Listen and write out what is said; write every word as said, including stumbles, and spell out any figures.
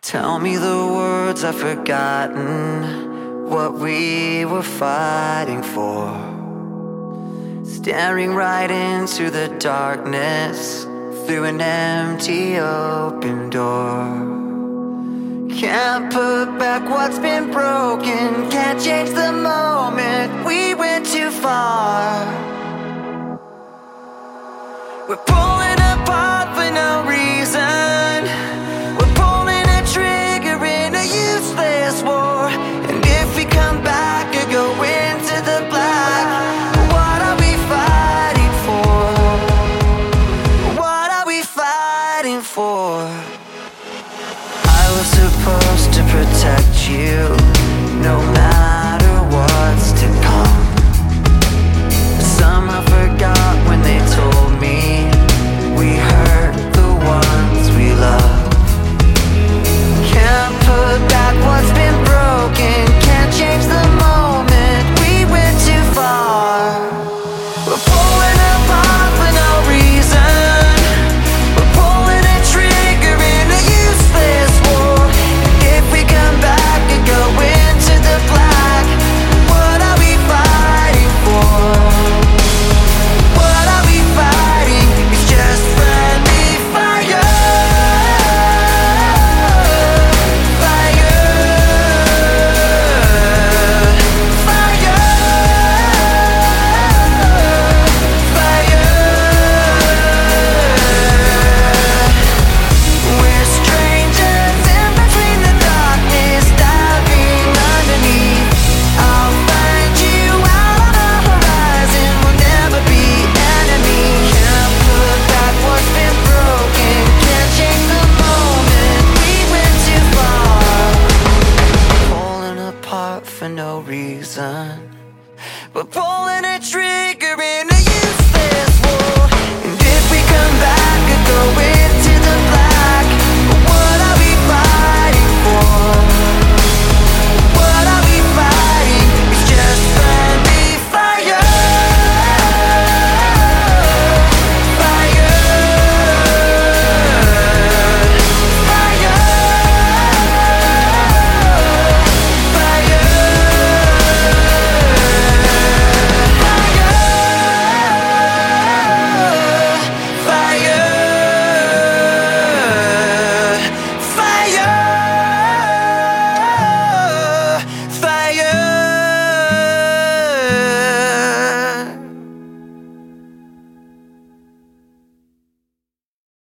Tell me the words I've forgotten, what we were fighting for. Staring right into the darkness through an empty open door. Can't put back what's been broken, can't change the moment we went too far. We're pulling apart for no reason. We're pulling a trigger in a useless war. And if we come back or go into the black, what are we fighting for? What are we fighting for? I was supposed to protect you, no matter what's to come. Somehow forgot when they told me we hurt the ones we love. Can't put back what's been broken, can't change the moment we went too far. We're pulling apart for no reason. We're pulling a trigger in a useless war. And if we come back and go into the black, what are we fighting for? What are we fighting? It's just friendly fire. Fire. Fire. Fire. We're strangers in between the darkness, diving underneath. I'll find you out on the horizon, we'll never be enemies. Can't put back what's been broken, can't change the moment we went too far. Pulling apart for no reason. We're pulling a trigger in